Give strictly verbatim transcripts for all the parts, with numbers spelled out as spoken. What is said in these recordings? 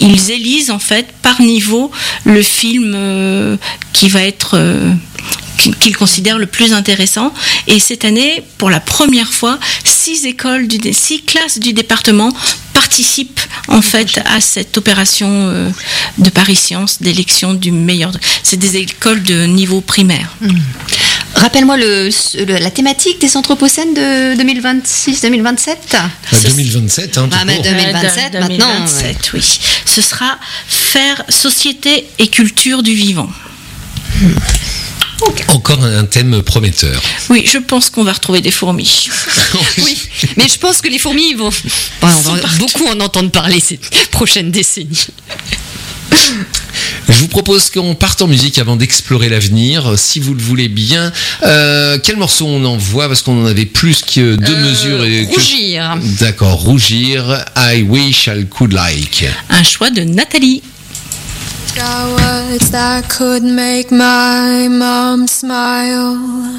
ils élisent en fait par niveau le film euh, qui va être euh, qu'ils considèrent le plus intéressant. Et cette année, pour la première fois, six écoles, du, six classes du département participent en fait à cette opération euh, de Paris Sciences d'élection du meilleur. C'est des écoles de niveau primaire. Mmh. Rappelle-moi le, le, la thématique des Anthropocènes de deux mille vingt-six deux mille vingt-sept. Bah, deux mille vingt-sept, hein, tout ah, mais deux mille vingt-sept, euh, maintenant. deux mille vingt-sept, ouais. Oui. Ce sera faire société et culture du vivant. Mmh. Okay. Encore un thème prometteur. Oui, je pense qu'on va retrouver des fourmis. Oui, mais je pense que les fourmis vont... Bon, on va beaucoup en entendre parler ces prochaines décennies. Je vous propose qu'on parte en musique avant d'explorer l'avenir, si vous le voulez bien. Euh, quel morceau on envoie, parce qu'on en avait plus que deux euh, mesures. Et rougir. Que... D'accord, Rougir. I wish I could like. Un choix de Nathalie. Words that could make my mom smile,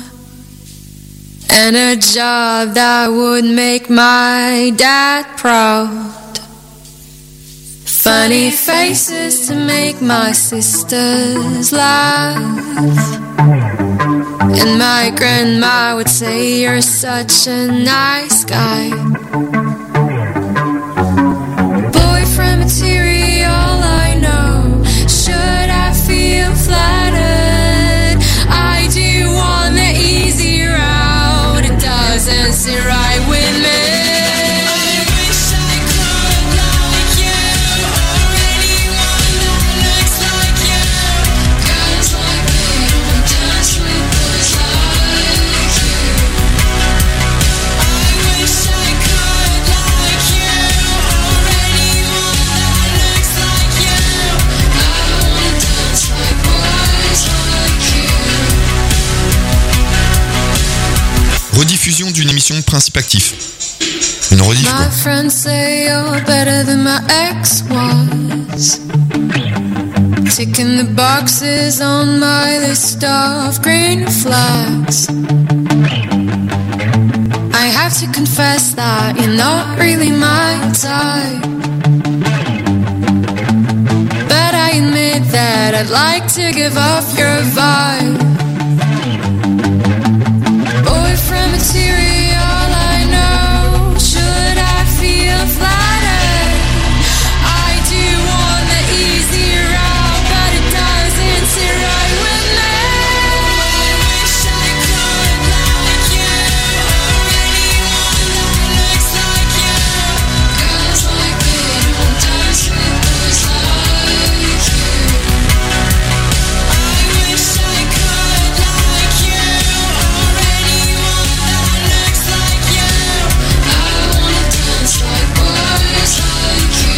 and a job that would make my dad proud. Funny faces to make my sisters laugh, and my grandma would say you're such a nice guy. Boyfriend material, I know. Should I feel flattered? I do want the easy route. It doesn't sit right with me. Rediffusion d'une émission de Principe Actif. Une rediff, quoi. My friends say you're better than my ex was. Ticking the boxes on my list of green flags. I have to confess that you're not really my type, but I admit that I'd like to give off your vibe. Boyfriend material, I know. Should I feel flattered? I do want the easy route, but it doesn't sit right with me. I wish I could like you, or anyone that looks like you. Girls like me don't dance with boys like you. I wish I could like you, or anyone that looks like you. I wanna dance like boys like you.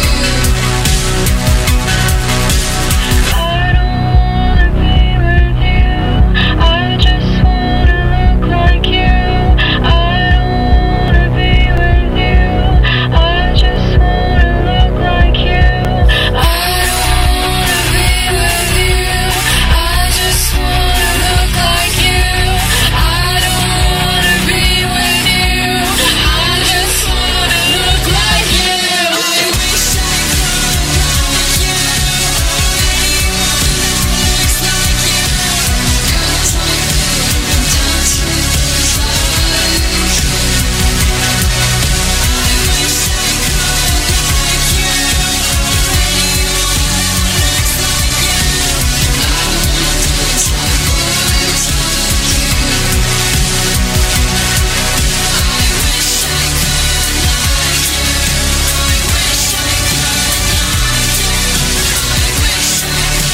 I don't wanna be with you. I just wanna look like you. I don't wanna be with you. I just wanna look like you. I don't wanna be with you. I just wanna look like you. I don't wanna be with you. I just wanna look like you. I wish I could like you, or anyone that looks like you. Girls like me don't dance with boys like you. I wish I could like you, or anyone that looks like you. I wanna dance like boys like you. I wish I could like you. I wish I could like you. I wish I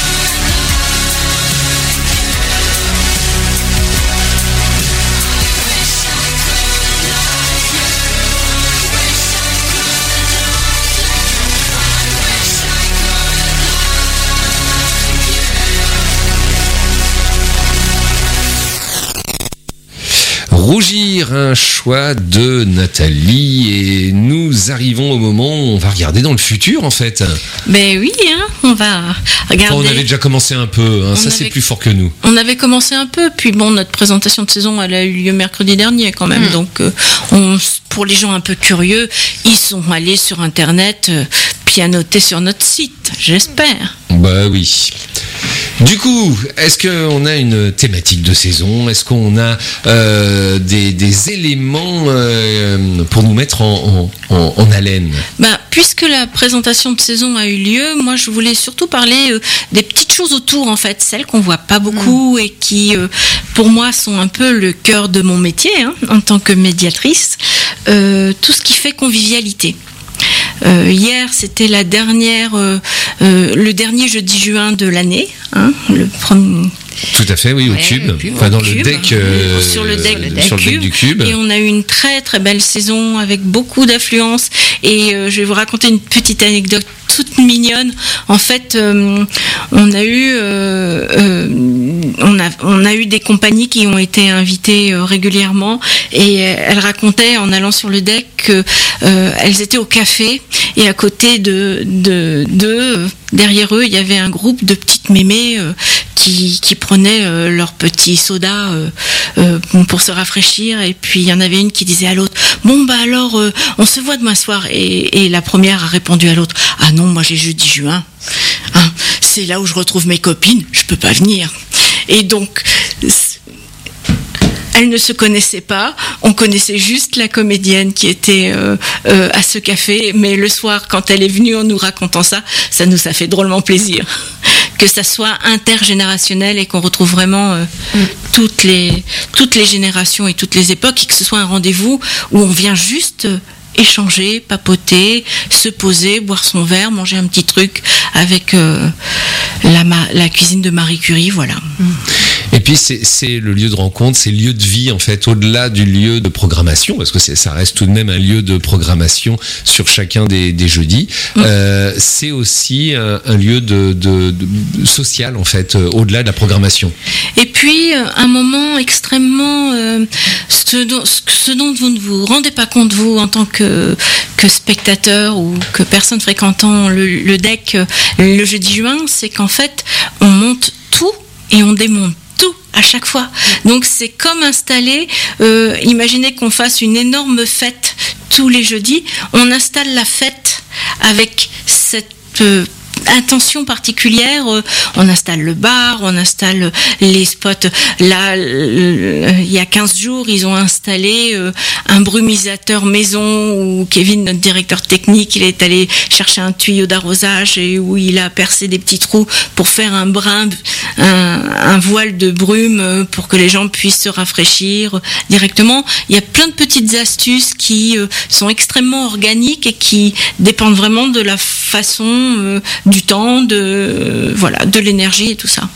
Rougir, un choix de Nathalie, et nous arrivons au moment où on va regarder dans le futur en fait. Ben oui, hein, on va regarder. Enfin, on avait déjà commencé un peu, hein, ça avait... c'est plus fort que nous. On avait commencé un peu, puis bon, notre présentation de saison, elle a eu lieu mercredi dernier quand même, mmh. donc euh, on, pour les gens un peu curieux, ils sont allés sur internet, euh, puis puis à noter sur notre site, j'espère. Bah oui. Du coup, est-ce qu'on a une thématique de saison? Est-ce qu'on a euh, des, des éléments euh, pour nous mettre en, en, en, en haleine? Ben, puisque la présentation de saison a eu lieu, moi je voulais surtout parler euh, des petites choses autour, en fait, celles qu'on voit pas beaucoup et qui, euh, pour moi, sont un peu le cœur de mon métier, hein, en tant que médiatrice. Euh, tout ce qui fait convivialité. Euh, hier, c'était la dernière, euh, euh, le dernier jeudi juin de l'année, hein, le premier. Tout à fait, oui, au Ouais, cube. au cube, Enfin, dans au le cube. deck, euh, Sur le deck, le sur le deck cube. du cube. Et on a eu une très très belle saison avec beaucoup d'affluence. Et euh, je vais vous raconter une petite anecdote toute mignonne. En fait, euh, on a eu, euh, euh, on a, on a eu des compagnies qui ont été invitées euh, régulièrement. Et elles racontaient en allant sur le deck qu'elles euh, étaient au café et à côté de, de, de euh, derrière eux, il y avait un groupe de petites mémés euh, qui, qui prenaient euh, leur petit soda euh, euh, pour se rafraîchir. Et puis il y en avait une qui disait à l'autre: bon bah alors euh, on se voit demain soir. Et, et la première a répondu à l'autre: ah non, moi j'ai jeudi juin. Hein, c'est là où je retrouve mes copines, je peux pas venir. Et donc elles ne se connaissaient pas, on connaissait juste la comédienne qui était euh, euh, à ce café, mais le soir, quand elle est venue en nous racontant ça, ça nous a fait drôlement plaisir. Que ça soit intergénérationnel et qu'on retrouve vraiment euh, mm. toutes les, toutes les générations et toutes les époques, et que ce soit un rendez-vous où on vient juste euh, échanger, papoter, se poser, boire son verre, manger un petit truc avec euh, la, la cuisine de Marie Curie, voilà. Mm. Et puis c'est, c'est le lieu de rencontre, c'est le lieu de vie en fait, au-delà du lieu de programmation, parce que c'est, ça reste tout de même un lieu de programmation sur chacun des, des jeudis. Mmh. Euh, c'est aussi un, un lieu de, de, de social en fait, euh, au-delà de la programmation. Et puis un moment extrêmement, euh, ce, dont, ce dont vous ne vous rendez pas compte vous en tant que, que spectateur ou que personne fréquentant le, le deck le jeudi juin, c'est qu'en fait on monte tout et on démonte tout à chaque fois. Donc c'est comme installer, euh, imaginez qu'on fasse une énorme fête tous les jeudis, on installe la fête avec cette euh, intention particulière, euh, on installe le bar, on installe les spots. Là, euh, il y a quinze jours, ils ont installé euh, un brumisateur maison où Kevin, notre directeur technique, il est allé chercher un tuyau d'arrosage et où il a percé des petits trous pour faire un brin, un, un voile de brume pour que les gens puissent se rafraîchir directement. Il y a plein de petites astuces qui euh, sont extrêmement organiques et qui dépendent vraiment de la façon euh, du temps, de euh, voilà, de l'énergie et tout ça.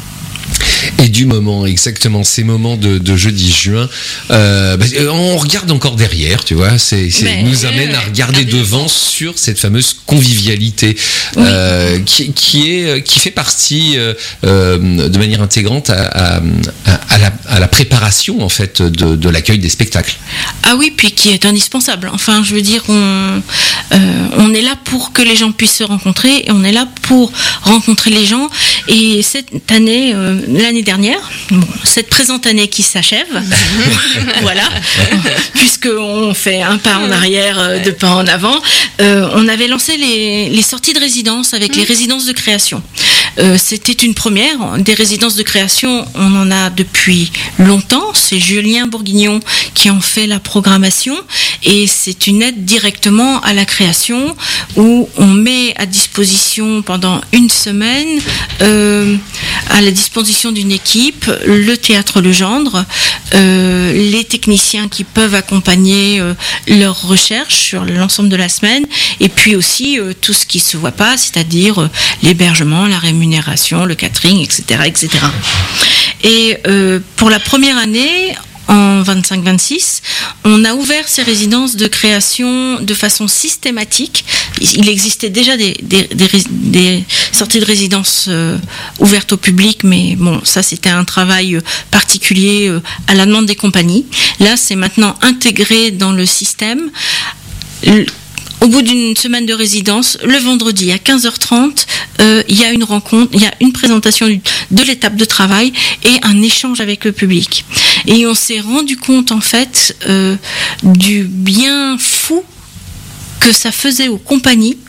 Et du moment, exactement, ces moments de, de jeudi juin, euh, bah, on regarde encore derrière, tu vois, c'est, c'est Mais, nous amène à regarder devant sur cette fameuse convivialité oui. euh, qui, qui est, qui fait partie euh, euh, de manière intégrante à, à, à, la, à la préparation en fait de, de l'accueil des spectacles. Ah oui, puis qui est indispensable. Enfin, je veux dire, on, euh, on est là pour que les gens puissent se rencontrer et on est là pour rencontrer les gens. Et cette année, euh, l'année dernière, bon, cette présente année qui s'achève, voilà, puisqu'on fait un pas en arrière, euh, deux pas en avant, euh, on avait lancé les, les sorties de résidence avec les résidences de création. Euh, c'était une première. Des résidences de création, on en a depuis longtemps. C'est Julien Bourguignon qui en fait la programmation et c'est une aide directement à la création où on met à disposition pendant une semaine, euh, à la disposition d'une équipe, le théâtre Legendre, euh, les techniciens qui peuvent accompagner euh, leurs recherches sur l'ensemble de la semaine et puis aussi euh, tout ce qui se voit pas, c'est-à-dire euh, l'hébergement, la rémunération, le catering, et cetera, et cetera. Et euh, pour la première année, en vingt-cinq vingt-six, on a ouvert ces résidences de création de façon systématique. Il existait déjà des, des, des, des sorties de résidence euh, ouvertes au public, mais bon, ça c'était un travail particulier euh, à la demande des compagnies. Là, c'est maintenant intégré dans le système. Le, Au bout d'une semaine de résidence, le vendredi à quinze heures trente, euh, il y a une rencontre, il y a une présentation de l'étape de travail et un échange avec le public. Et on s'est rendu compte en fait euh, du bien fou que ça faisait aux compagnies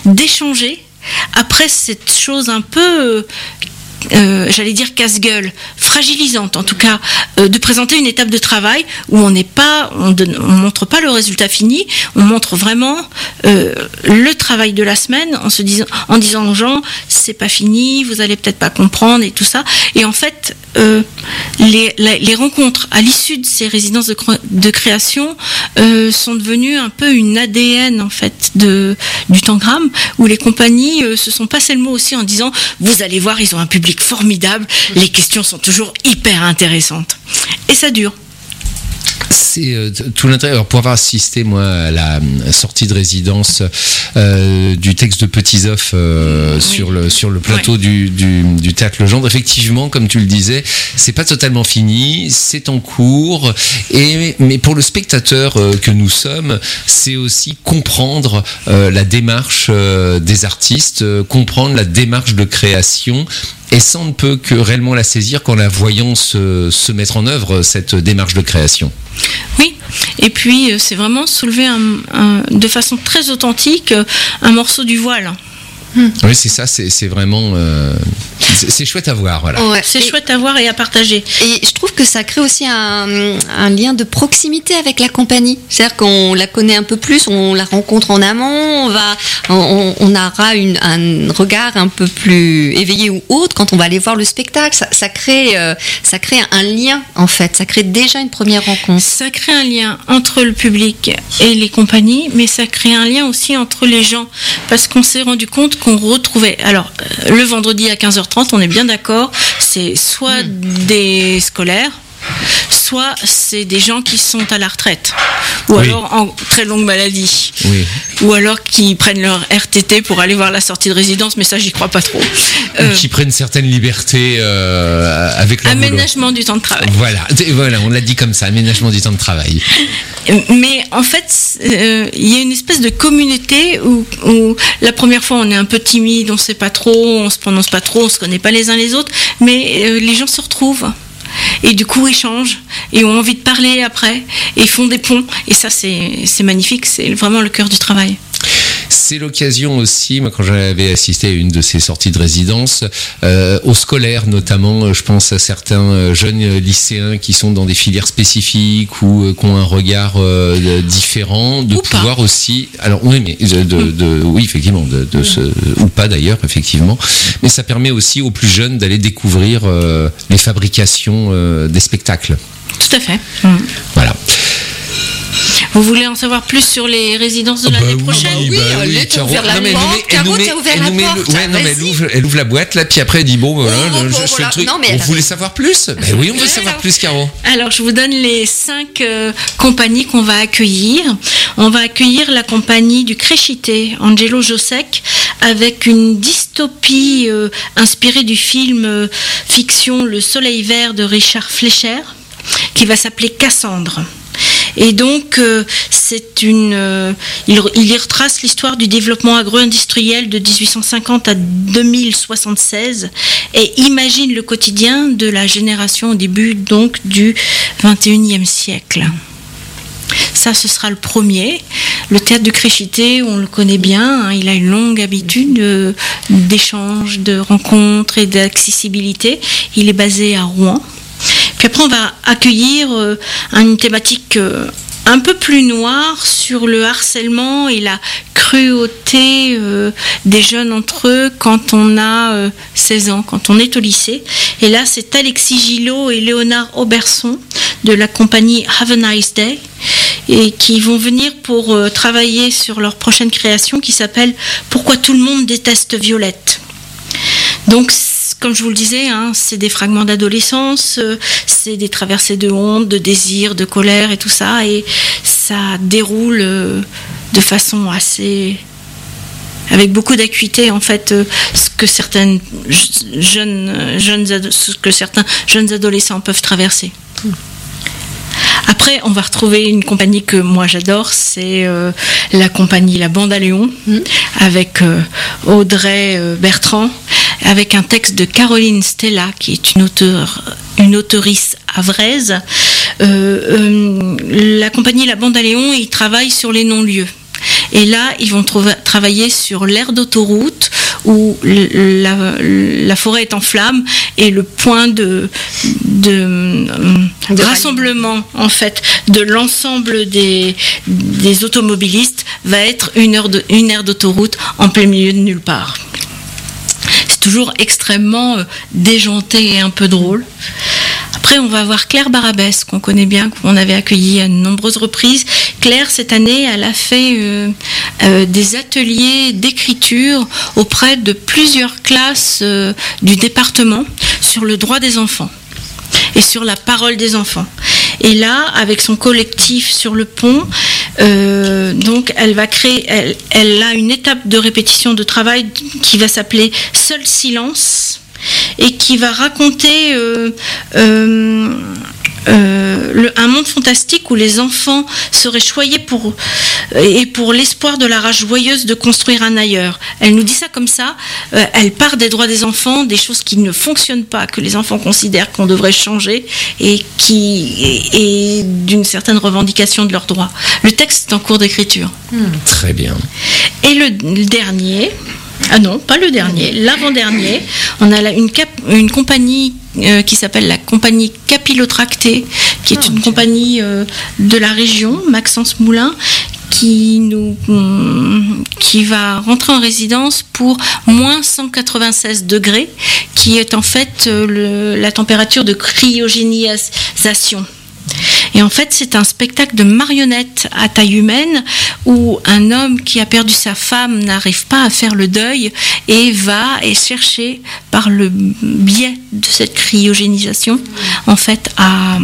d'échanger après cette chose un peu... Euh, j'allais dire casse-gueule, fragilisante en tout cas, euh, de présenter une étape de travail où on n'est pas, on, donne, on montre pas le résultat fini, on montre vraiment euh, le travail de la semaine en se disant, en disant aux gens, c'est pas fini, vous allez peut-être pas comprendre et tout ça. Et en fait, euh, les, les, les rencontres à l'issue de ces résidences de, de création euh, sont devenues un peu une A D N en fait de du Tangram, où les compagnies euh, se sont passées le mot aussi en disant, vous allez voir, ils ont un public formidable, les questions sont toujours hyper intéressantes. Et ça dure. C'est euh, tout l'intérêt. Alors, pour avoir assisté, moi, à la sortie de résidence euh, du texte de Petizoff euh, oui. sur, le, sur le plateau oui. du, du, du Théâtre Legendre, effectivement, comme tu le disais, c'est pas totalement fini, c'est en cours. Et, mais pour le spectateur euh, que nous sommes, c'est aussi comprendre euh, la démarche euh, des artistes, euh, comprendre la démarche de création. Et ça, on ne peut que réellement la saisir qu'en la voyant se, se mettre en œuvre, cette démarche de création. Oui, et puis c'est vraiment soulever un, un, de façon très authentique un morceau du voile. Mmh. Oui, c'est ça, c'est, c'est vraiment... Euh, c'est, c'est chouette à voir, voilà. Ouais, c'est et, chouette à voir et à partager. Et je trouve que ça crée aussi un, un lien de proximité avec la compagnie. C'est-à-dire qu'on la connaît un peu plus, on la rencontre en amont, on, va, on, on aura une, un regard un peu plus éveillé ou autre quand on va aller voir le spectacle. Ça, ça, crée, euh, ça crée un lien, en fait. Ça crée déjà une première rencontre. Ça crée un lien entre le public et les compagnies, mais ça crée un lien aussi entre les gens. Parce qu'on s'est rendu compte qu'on retrouvait, alors euh, le vendredi à quinze heures trente, on est bien d'accord, c'est soit mmh. des scolaires, soit c'est des gens qui sont à la retraite, ou oui. alors en très longue maladie, oui. ou alors qui prennent leur R T T pour aller voir la sortie de résidence, mais ça j'y crois pas trop. Euh, ou qui prennent certaines libertés euh, avec leur aménagement boulot. Du temps de travail. Voilà, voilà, on l'a dit comme ça, aménagement du temps de travail. Mais en fait, il euh, y a une espèce de communauté où, où la première fois on est un peu timide, on sait pas trop, on se prononce pas trop, on se connaît pas les uns les autres, mais euh, les gens se retrouvent. Et du coup échangent et ont envie de parler après et font des ponts, et ça c'est, c'est magnifique, c'est vraiment le cœur du travail. C'est l'occasion aussi, moi quand j'avais assisté à une de ces sorties de résidence, euh, aux scolaires notamment, je pense à certains jeunes lycéens qui sont dans des filières spécifiques ou euh, qui ont un regard euh, différent, de ou pouvoir pas. Aussi, alors oui mais de, de, de oui effectivement, de, de ce, ou pas d'ailleurs effectivement, mais ça permet aussi aux plus jeunes d'aller découvrir euh, les fabrications euh, des spectacles. Tout à fait. Mmh. Voilà. Vous voulez en savoir plus sur les résidences de oh l'année bah prochaine? Oui, oui, bah oui, oui, Caro, ouvert la non, porte. Caro, t'as ouvert la porte. Ouais, non, mais elle ouvre, elle ouvre la boîte, là, puis après elle dit bon, voilà, oh, je, bon, je voilà. fais le truc. Non, mais vous voulez savoir plus? Ben oui, on veut ouais, savoir alors. plus, Caro. Alors, je vous donne les cinq euh, compagnies qu'on va accueillir. On va accueillir la compagnie du Créchité, Angelo Josek, avec une dystopie euh, inspirée du film euh, fiction Le Soleil Vert de Richard Fleischer, qui va s'appeler Cassandre. Et donc, euh, c'est une, euh, il, il y retrace l'histoire du développement agro-industriel de dix-huit cent cinquante à deux mille soixante-seize et imagine le quotidien de la génération au début donc du vingt et unième siècle. Ça, ce sera le premier. Le théâtre du Créchité, on le connaît bien, hein, il a une longue habitude de, d'échange, de rencontres et d'accessibilité. Il est basé à Rouen. Puis après, on va accueillir euh, une thématique euh, un peu plus noire sur le harcèlement et la cruauté euh, des jeunes entre eux quand on a euh, seize ans, quand on est au lycée. Et là, c'est Alexis Gillot et Léonard Auberson de la compagnie Have a Nice Day, et qui vont venir pour euh, travailler sur leur prochaine création qui s'appelle Pourquoi tout le monde déteste Violette. Donc, comme je vous le disais, hein, c'est des fragments d'adolescence, euh, c'est des traversées de honte, de désir, de colère et tout ça, et ça déroule euh, de façon assez... avec beaucoup d'acuité en fait, euh, ce que certaines jeunes, jeunes ado- ce que certains jeunes adolescents peuvent traverser. Après, on va retrouver une compagnie que moi j'adore, c'est euh, la compagnie La Bande à Léon, mmh. avec euh, Audrey euh, Bertrand, avec un texte de Caroline Stella, qui est une auteure, une auteurice havraise. Euh, euh, la compagnie La Bande à Léon, ils travaillent sur les non-lieux. Et là, ils vont trouver, travailler sur l'aire d'autoroute où le- la, la forêt est en flammes et le point de, de, De rassemblement en fait de l'ensemble des, des automobilistes va être une heure de, une aire d'autoroute en plein milieu de nulle part. C'est toujours extrêmement euh, déjanté et un peu drôle. Après, on va avoir Claire Barabès, qu'on connaît bien, qu'on avait accueillie à de nombreuses reprises. Claire, cette année, elle a fait euh, euh, des ateliers d'écriture auprès de plusieurs classes euh, du département sur le droit des enfants et sur la parole des enfants. Et là, avec son collectif sur le pont, euh, donc elle va créer, elle, elle a une étape de répétition de travail qui va s'appeler Seul silence et qui va raconter euh, euh, euh, le, un monde fantastique où les enfants seraient choyés pour et pour l'espoir de la rage joyeuse de construire un ailleurs. Elle nous dit ça comme ça. Euh, elle part des droits des enfants, des choses qui ne fonctionnent pas, que les enfants considèrent qu'on devrait changer et qui et, et d'une certaine revendication de leurs droits. Le texte est en cours d'écriture. Très bien. Et le, le dernier, ah non, pas le dernier, l'avant-dernier, on a là une, cap, une compagnie euh, qui s'appelle la compagnie Capillotracté, qui est Ah, une ok. compagnie euh, de la région, Maxence Moulin, qui nous hum, qui va rentrer en résidence pour moins cent quatre-vingt-seize degrés, qui est en fait euh, le, la température de cryogénisation. Et en fait, c'est un spectacle de marionnettes à taille humaine où un homme qui a perdu sa femme n'arrive pas à faire le deuil et va et chercher par le biais de cette cryogénisation en fait à,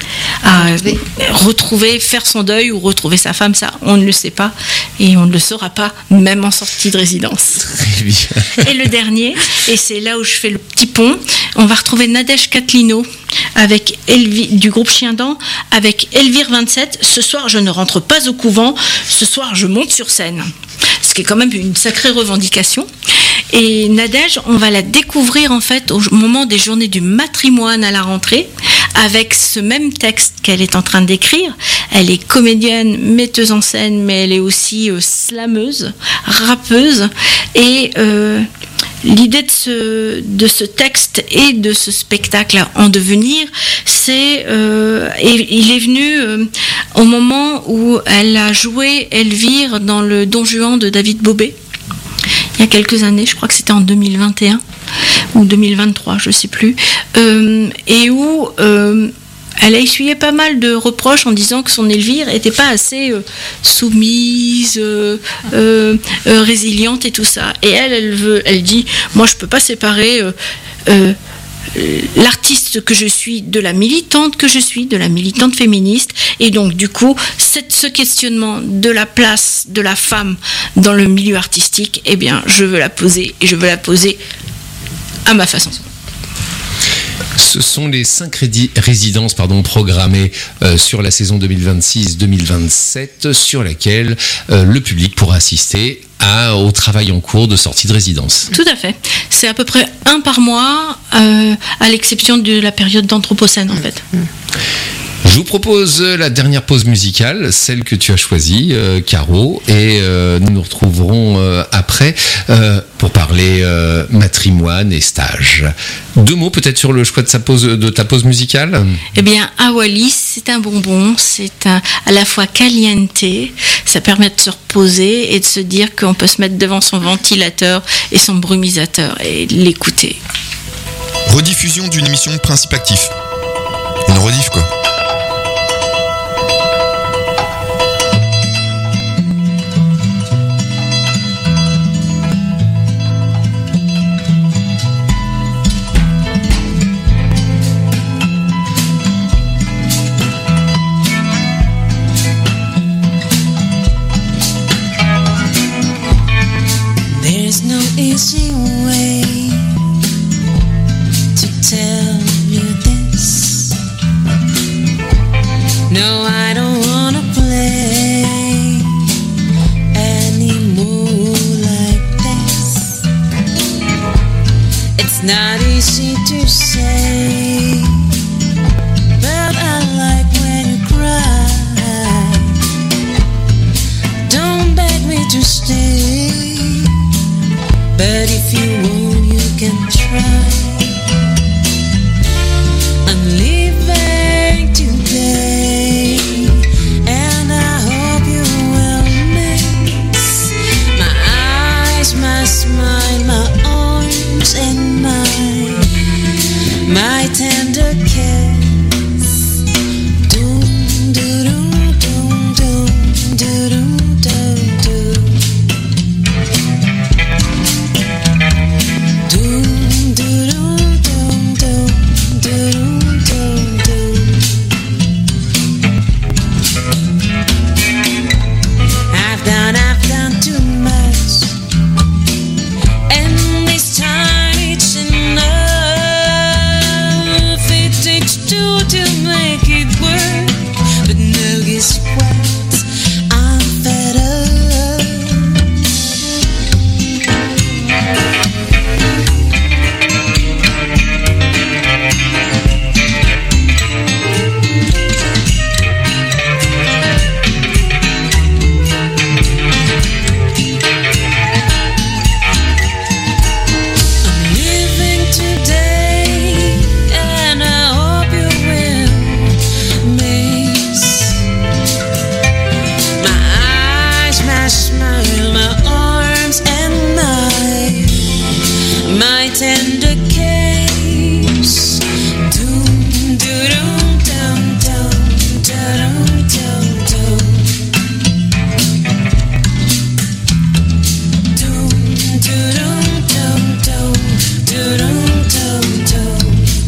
à Retrouver. retrouver, faire son deuil ou retrouver sa femme. Ça, on ne le sait pas et on ne le saura pas même en sortie de résidence. Très bien. Et le dernier, et c'est là où je fais le petit pont, on va retrouver Nadège Catlino avec Elvi, du groupe Chien Dent avec Elvire vingt-sept. Ce soir, je ne rentre pas au couvent. Ce soir, je monte sur scène. Ce qui est quand même une sacrée revendication. Et Nadège, on va la découvrir en fait au moment des journées du matrimoine à la rentrée, avec ce même texte qu'elle est en train d'écrire. Elle est comédienne, metteuse en scène, mais elle est aussi euh, slameuse, rappeuse. Et euh, l'idée de ce, de ce texte et de ce spectacle en devenir, c'est, euh, et il est venu euh, au moment où elle a joué Elvire dans le Don Juan de David Bobet. Il y a quelques années, je crois que c'était en deux mille vingt et un ou deux mille vingt-trois, je ne sais plus, euh, et où euh, elle a essuyé pas mal de reproches en disant que son Elvire n'était pas assez euh, soumise, euh, euh, euh, résiliente et tout ça. Et elle, elle veut, elle dit, moi je peux pas séparer euh, euh, l'artiste que je suis de la militante que je suis, de la militante féministe. Et donc du coup, cette, ce questionnement de la place de la femme dans le milieu artistique, eh bien, je veux la poser et je veux la poser à ma façon. Ce sont les cinq rédi- résidences pardon, programmées euh, sur la saison deux mille vingt-six deux mille vingt-sept sur laquelle euh, le public pourra assister à, au travail en cours de sortie de résidence. Tout à fait. C'est à peu près un par mois, euh, à l'exception de la période d'anthropocène en fait. Je vous propose la dernière pause musicale, celle que tu as choisie, euh, Caro, et euh, nous nous retrouverons euh, après euh, pour parler euh, matrimoine et stage. Deux mots peut-être sur le choix de, sa pause, de ta pause musicale. Eh bien, à Wallis, c'est un bonbon, c'est un, à la fois caliente, ça permet de se reposer et de se dire qu'on peut se mettre devant son ventilateur et son brumisateur et l'écouter. Rediffusion d'une émission de Principe Actif. Une rediff, quoi. There's no easy way to tell you this. No, I don't wanna play anymore like this. It's not easy to say, but I like when you cry. Don't beg me stay. But if you won't, you can try. I'm leaving today, and I hope you will miss my eyes, my smile, my arms, and my my tender kiss. Doom, doom, doom, doom, doom, doom, doom. Doom, doom, doom, doom, doom, doom, doom. I've done, I've done too much, and this time it's enough. It takes two to make it work, but now guess what? I'm fed up. I'm living today, and I hope you will miss my eyes, my smile, my arms, and my my tender kiss. Doom, doom, doom, doom, doom, doom, doom. Doom, doom, doom, doom, doom, doom, doom.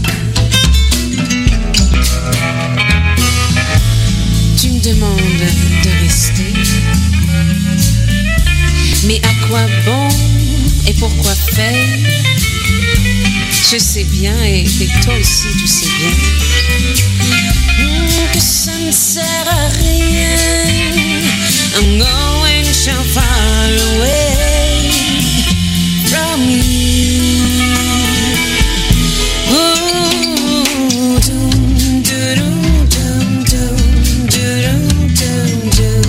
Tu me demandes de rester, mais à quoi bon et pourquoi faire? Je sais bien et, et toi aussi tu sais bien hmm, que ça ne sert à rien. I'm going so far away from you. Ooh, doom, doom, doom, doom, doom, doom, doom.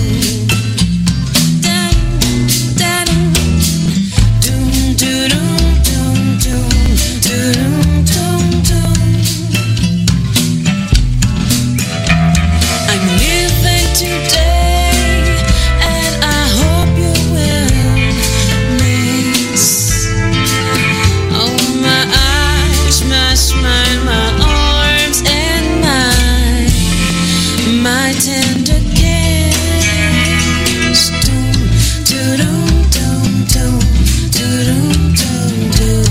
I'm living today, and I hope you will miss oh my eyes, my smile, my arms, and my my tender kiss. Doom, doom, doom, doom, doom, doom, doom.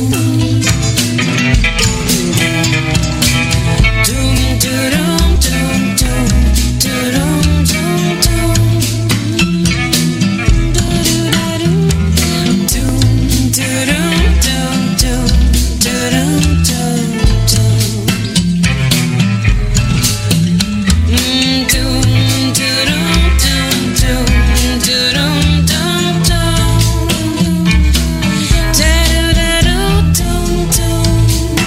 Doom, doom, doom, doom, doom, doom, doom. Doom, doom, doom, doom, doom, doom, doom. Mm, doom, doom, doom, doom, doom, doom, doom. Da-do-da-do, doom, doom.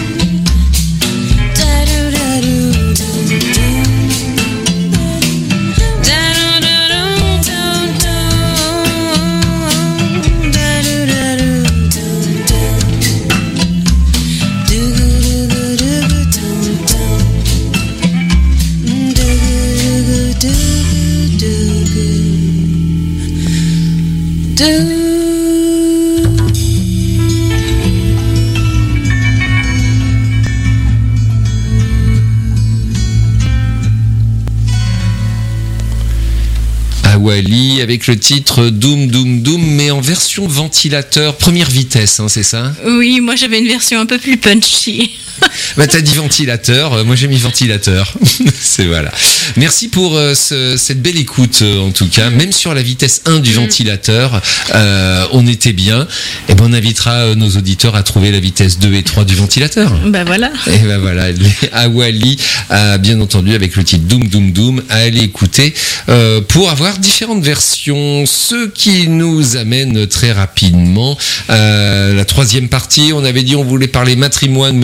Wally avec le titre Doom Doom Doom, mais en version ventilateur première vitesse, hein, c'est ça? Oui, moi j'avais une version un peu plus punchy. Bah t'as dit ventilateur, euh, moi j'ai mis ventilateur. C'est voilà. Merci pour euh, ce, cette belle écoute euh, en tout cas. Même sur la vitesse un du ventilateur, euh, on était bien. Et ben on invitera euh, nos auditeurs à trouver la vitesse deux et trois du ventilateur. Bah voilà. Et ben voilà, Awali a bien entendu avec le titre Doom Doom Doom à aller écouter euh, pour avoir différentes versions. Ce qui nous amène très rapidement à la troisième partie. On avait dit on voulait parler matrimoine, mais on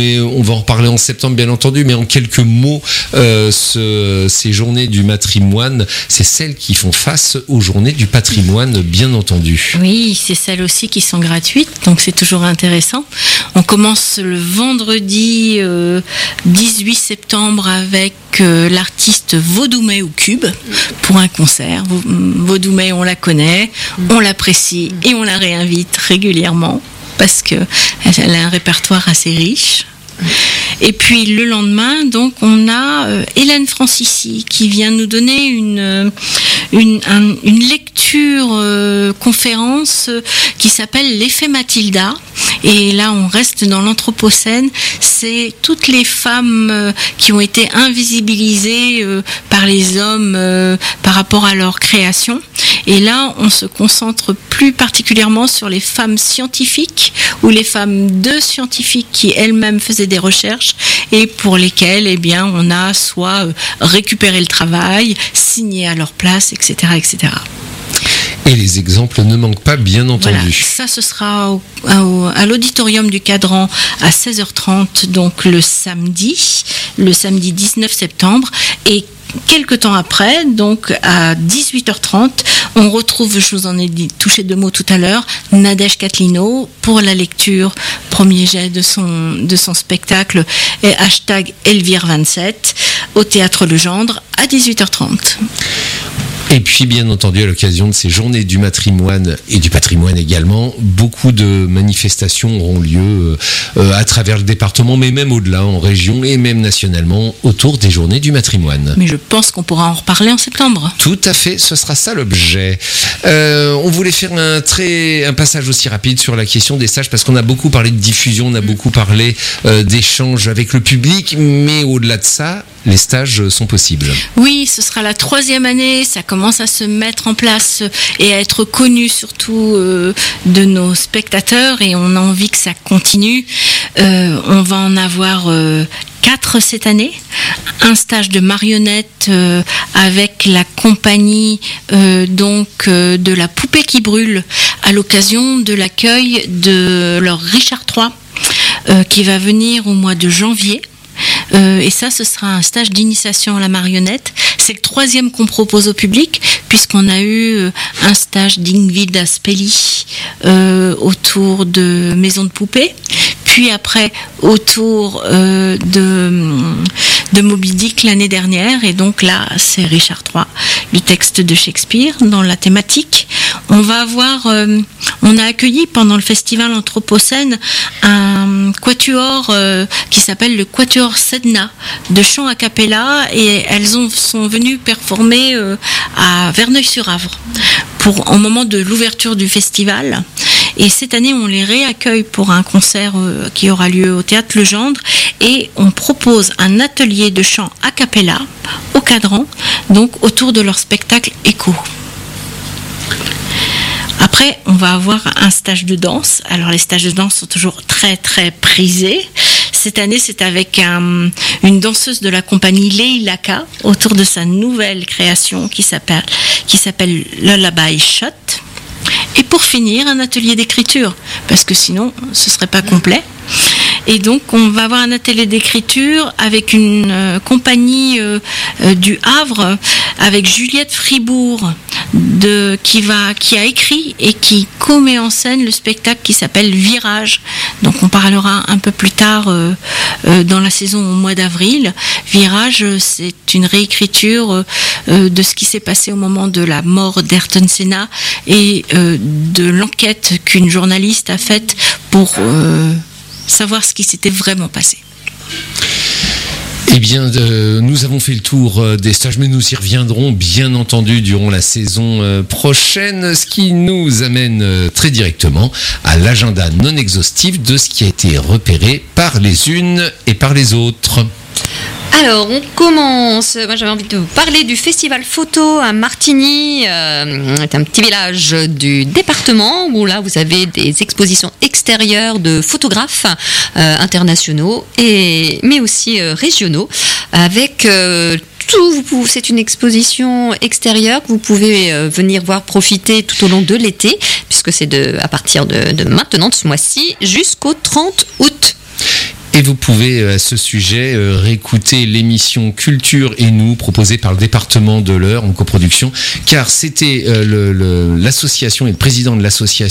va en reparler en septembre, bien entendu, mais en quelques mots, euh, ce, ces journées du matrimoine, c'est celles qui font face aux journées du patrimoine, bien entendu. Oui, c'est celles aussi qui sont gratuites, donc c'est toujours intéressant. On commence le vendredi euh, dix-huit septembre avec euh, l'artiste Vaudoumet au Cube pour un concert. Vaudoumet, on la connaît, on l'apprécie et on la réinvite régulièrement parce qu'elle a un répertoire assez riche. Et puis le lendemain, donc, on a euh, Hélène Francisci qui vient nous donner une, une, un, une lecture euh, conférence euh, qui s'appelle L'effet Mathilda. Et là, on reste dans l'Anthropocène. C'est toutes les femmes euh, qui ont été invisibilisées euh, par les hommes euh, par rapport à leur création. Et là, on se concentre plus particulièrement sur les femmes scientifiques ou les femmes de scientifiques qui elles-mêmes faisaient des recherches et pour lesquelles, eh bien, on a soit euh, récupéré le travail, signé à leur place, et cetera, et cetera. Et les exemples ne manquent pas, bien entendu. Voilà, ça, ce sera au, au, à l'auditorium du Cadran à seize heures trente, donc le samedi, le samedi dix-neuf septembre. Et quelques temps après, donc à dix-huit heures trente, on retrouve, je vous en ai dit, touché deux mots tout à l'heure, Nadège Katlino pour la lecture, premier jet de son, de son spectacle, et hashtag Elvire vingt-sept, au Théâtre Le Gendre à dix-huit heures trente. Et puis, bien entendu, à l'occasion de ces journées du matrimoine et du patrimoine également, beaucoup de manifestations auront lieu euh, à travers le département, mais même au-delà, en région et même nationalement, autour des journées du matrimoine. Mais je pense qu'on pourra en reparler en septembre. Tout à fait, ce sera ça l'objet. Euh, on voulait faire un, très, un passage aussi rapide sur la question des stages, parce qu'on a beaucoup parlé de diffusion, on a beaucoup parlé euh, d'échanges avec le public, mais au-delà de ça, les stages sont possibles. Oui, ce sera la troisième année, ça commence à se mettre en place et à être connu surtout euh, de nos spectateurs et on a envie que ça continue. Euh, on va en avoir euh, quatre cette année. Un stage de marionnette euh, avec la compagnie euh, donc euh, de la poupée qui brûle à l'occasion de l'accueil de leur Richard trois euh, qui va venir au mois de janvier. Euh, et ça, ce sera un stage d'initiation à la marionnette. C'est le troisième qu'on propose au public, puisqu'on a eu euh, un stage d'Ingrid Aspelli euh, autour de Maison de Poupée, puis après autour euh, de, de Moby Dick l'année dernière. Et donc là, c'est Richard trois, le texte de Shakespeare dans la thématique. On va avoir, euh, on a accueilli pendant le festival Anthropocène un quatuor euh, qui s'appelle le Quatuor Sedna de chant a cappella et elles ont, sont venues performer euh, à Verneuil-sur-Avre pour au moment de l'ouverture du festival. Et cette année, on les réaccueille pour un concert euh, qui aura lieu au Théâtre Le Gendre et on propose un atelier de chant a cappella au Cadran, donc autour de leur spectacle Écho. Après, on va avoir un stage de danse. Alors, les stages de danse sont toujours très, très prisés. Cette année, c'est avec un, une danseuse de la compagnie Leilaka autour de sa nouvelle création qui s'appelle, qui s'appelle Lullaby Shot. Et pour finir, un atelier d'écriture, parce que sinon, ce serait pas complet. Et donc, on va avoir un atelier d'écriture avec une euh, compagnie euh, euh, du Havre, avec Juliette Fribourg, de, qui, va, qui a écrit et qui commet en scène le spectacle qui s'appelle Virage. Donc, on parlera un peu plus tard euh, euh, dans la saison au mois d'avril. Virage, c'est une réécriture euh, de ce qui s'est passé au moment de la mort d'Ayrton Senna et euh, de l'enquête qu'une journaliste a faite pour... Euh, savoir ce qui s'était vraiment passé. Eh bien, euh, nous avons fait le tour euh, des stages, mais nous y reviendrons bien entendu durant la saison euh, prochaine, ce qui nous amène euh, très directement à l'agenda non exhaustif de ce qui a été repéré par les unes et par les autres. Alors, on commence. Moi, j'avais envie de vous parler du festival photo à Martigny. Euh, c'est un petit village du département où là, vous avez des expositions extérieures de photographes euh, internationaux et mais aussi euh, régionaux avec euh, tout. Vous, c'est une exposition extérieure que vous pouvez euh, venir voir profiter tout au long de l'été, puisque c'est de à partir de, de maintenant, de ce mois-ci, jusqu'au trente août. Et vous pouvez à ce sujet euh, réécouter l'émission Culture et nous proposée par le département de l'Eure en coproduction, car c'était euh, le, le, l'association et le président de l'association